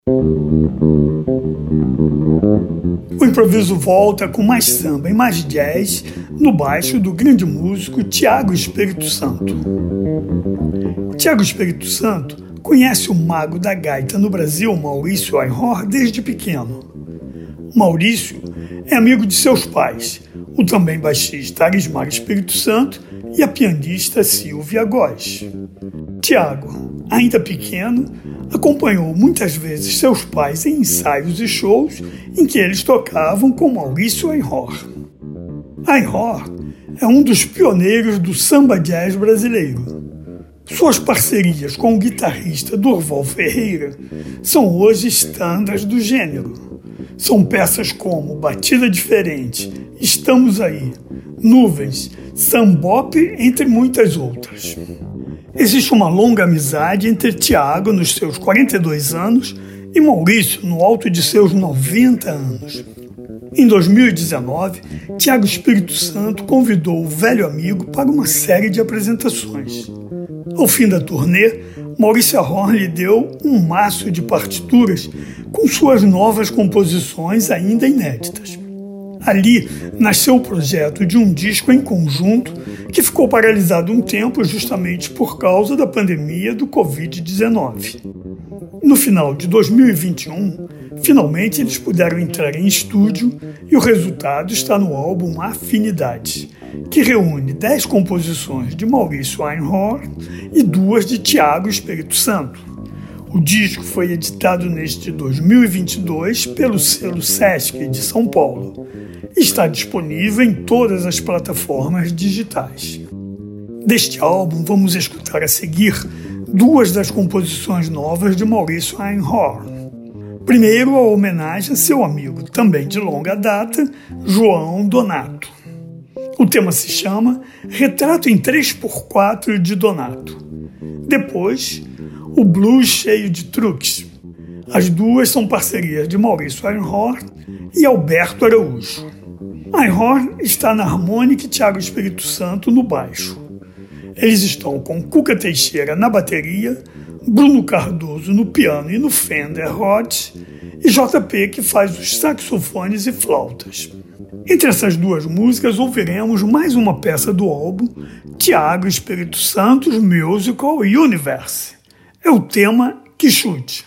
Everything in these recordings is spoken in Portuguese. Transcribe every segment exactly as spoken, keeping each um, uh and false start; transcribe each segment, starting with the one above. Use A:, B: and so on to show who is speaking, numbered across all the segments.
A: O improviso volta com mais samba e mais jazz no baixo do grande músico Tiago Espírito Santo. Tiago Espírito Santo conhece o mago da gaita no Brasil, Maurício Ainhor, desde pequeno. Maurício é amigo de seus pais, o também baixista Arismar Espírito Santo e a pianista Silvia Góes. Tiago, ainda pequeno, acompanhou muitas vezes seus pais em ensaios e shows em que eles tocavam com Maurício Ainhor. Ainhor é um dos pioneiros do samba jazz brasileiro. Suas parcerias com o guitarrista Durval Ferreira são hoje estándares do gênero. São peças como Batida Diferente, Estamos Aí, Nuvens, Sambop, entre muitas outras. Existe uma longa amizade entre Tiago, nos seus quarenta e dois anos, e Maurício, no alto de seus noventa anos. Em dois mil e dezenove, Tiago Espírito Santo convidou o velho amigo para uma série de apresentações. Ao fim da turnê, Maurício Ainhor lhe deu um maço de partituras com suas novas composições ainda inéditas. Ali nasceu o projeto de um disco em conjunto que ficou paralisado um tempo justamente por causa da pandemia do covid dezenove. No final de dois mil e vinte e um, finalmente eles puderam entrar em estúdio e o resultado está no álbum Afinidade, que reúne dez composições de Maurício Ainhor e duas de Tiago Espírito Santo. O disco foi editado neste dois mil e vinte e dois pelo selo Sesc de São Paulo e está disponível em todas as plataformas digitais. Deste álbum, vamos escutar a seguir duas das composições novas de Maurício Ainhor. Primeiro, a homenagem a seu amigo, também de longa data, João Donato. O tema se chama Retrato em três por quatro de Donato. Depois, o Blues Cheio de Truques. As duas são parcerias de Maurício Ainhor e Alberto Araújo. Ainhor está na harmônica e Tiago Espírito Santo no baixo. Eles estão com Cuca Teixeira na bateria, Bruno Cardoso no piano e no Fender Rhodes e J P que faz os saxofones e flautas. Entre essas duas músicas ouviremos mais uma peça do álbum Tiago Espírito Santos Musical Universe. É o tema Que Chute.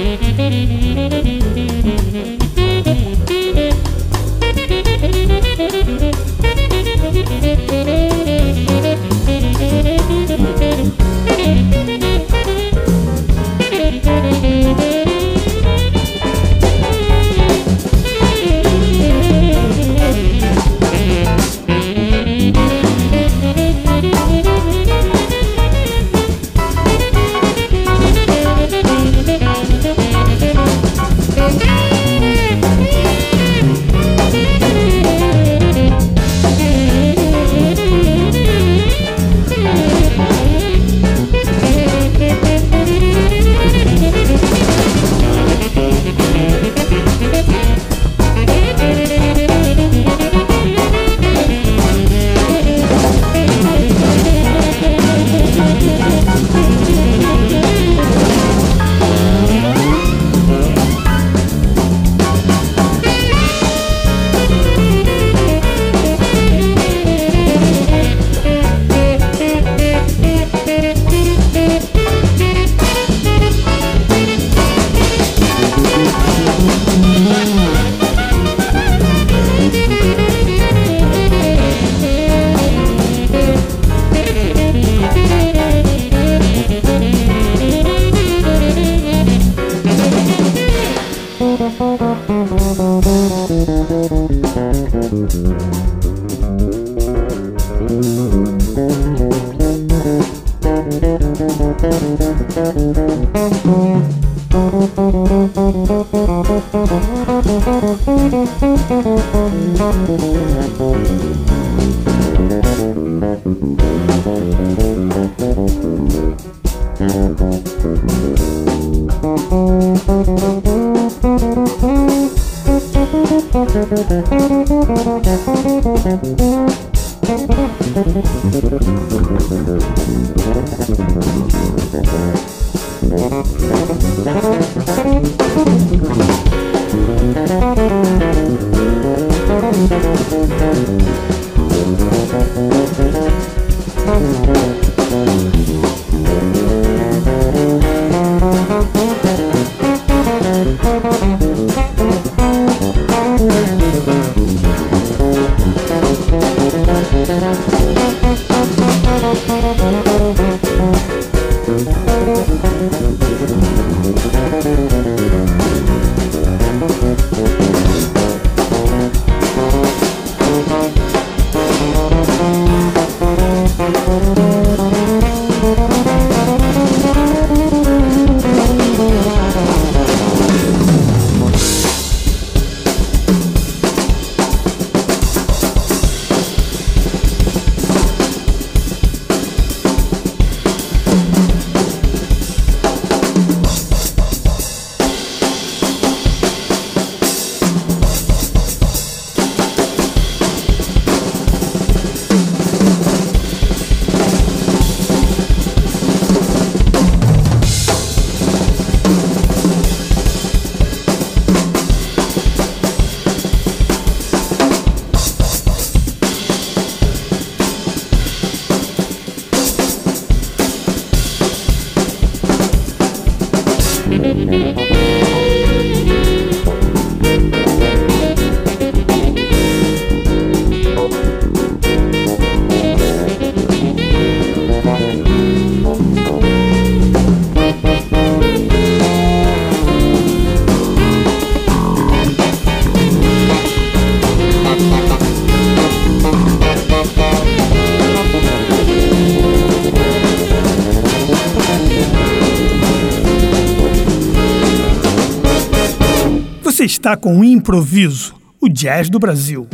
A: Você está com o Improviso, o jazz do Brasil.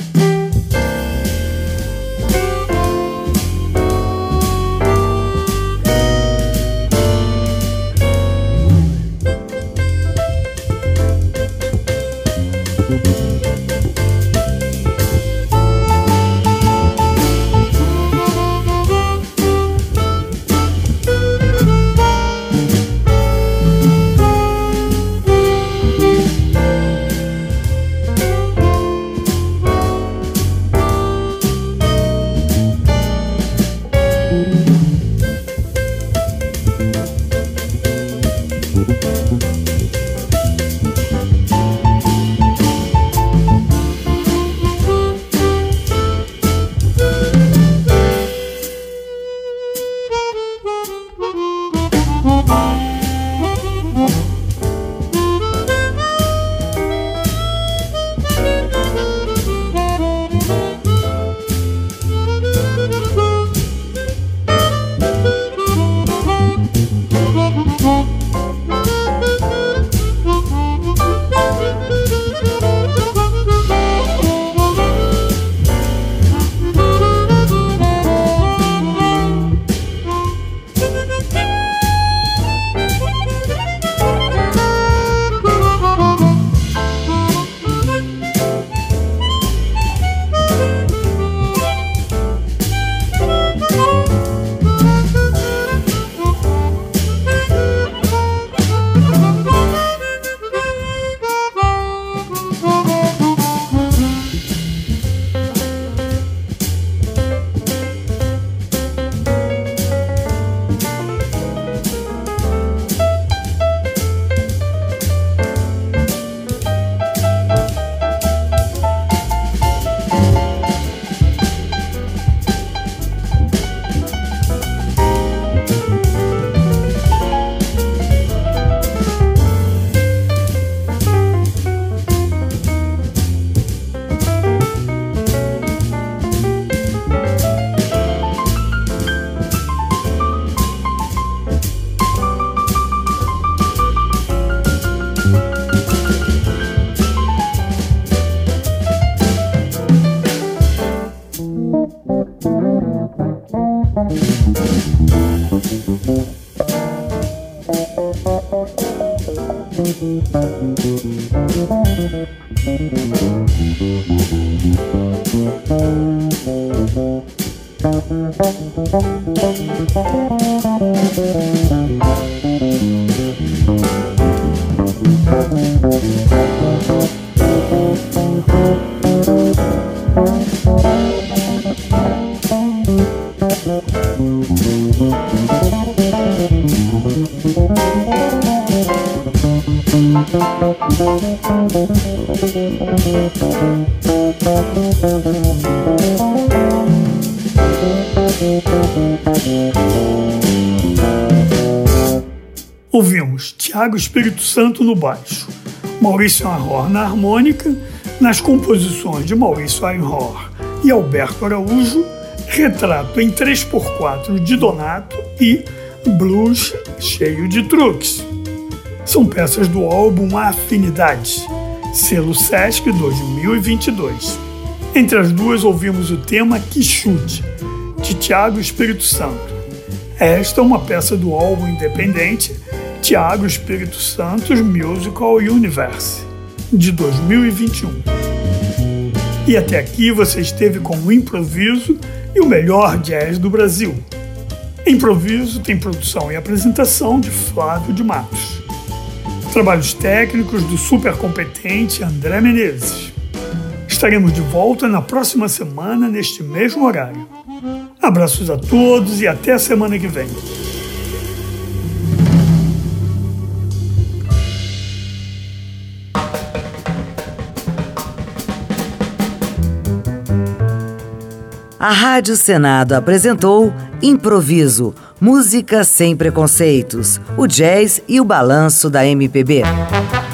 A: Ouvimos Tiago Espírito Santo no baixo, Maurício Einhorn na harmônica, nas composições de Maurício Einhorn e Alberto Araújo, Retrato em três por quatro de Donato e Blues Cheio de Truques. São peças do álbum Afinidade, selo Sesc dois mil e vinte e dois. Entre as duas ouvimos o tema Quixute, de Tiago Espírito Santo. Esta é uma peça do álbum independente Tiago Espírito Santos Musical Universe, de dois mil e vinte e um. E até aqui você esteve com o Improviso e o melhor jazz do Brasil. Improviso tem produção e apresentação de Flávio de Matos. Trabalhos técnicos do super competente André Menezes. Estaremos de volta na próxima semana, neste mesmo horário. Abraços a todos e até a semana que vem.
B: A Rádio Senado apresentou Improviso, música sem preconceitos, o jazz e o balanço da M P B.